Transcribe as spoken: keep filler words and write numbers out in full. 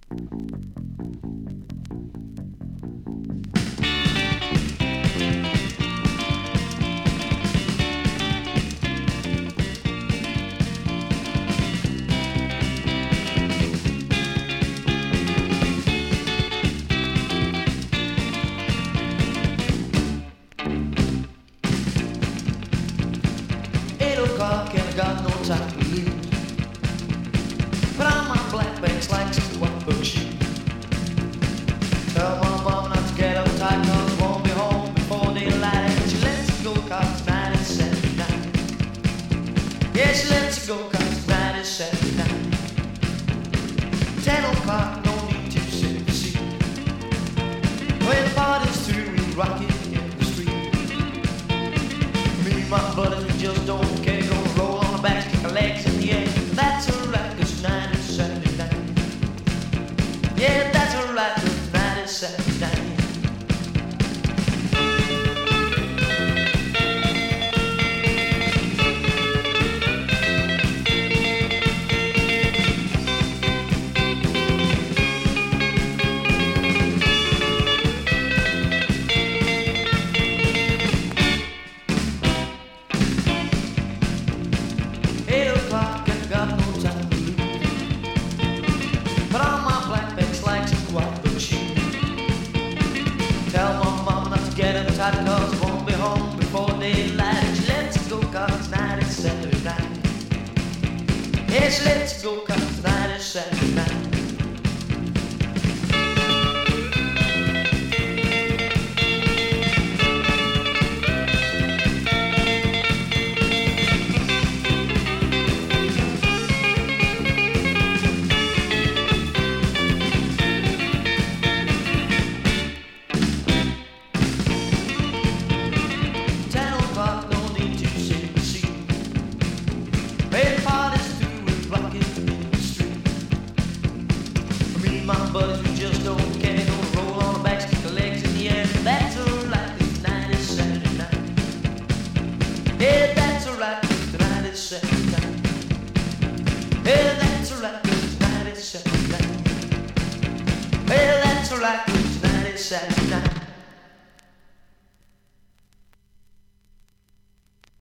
Eight o'clock and I got no time to lose. Put on my black bags like some white book shoes. Tell my mom not to get uptight, cause I won't be home before daylight. And she lets it go cause tonight is Saturday night. Yeah, she lets it go cause tonight is Saturday night. Ten o'clock, no need to sit in the seat. When the party's through, we rock it in the street. Me and my buddies, we just don't care. Gonna roll on the back, kick our legs in the air. That's alright, cause tonight is Saturday night. Yeah, that's alright, cause tonight is Saturday night. Eight o'clock and got no time to lose. Put on my black bags like some white book shoes. Tell my mom not to get uptight, cause I won't be home before daylight. And she lets it go cause tonight is Saturday night. Yeah, she lets it go cause tonight is Saturday night.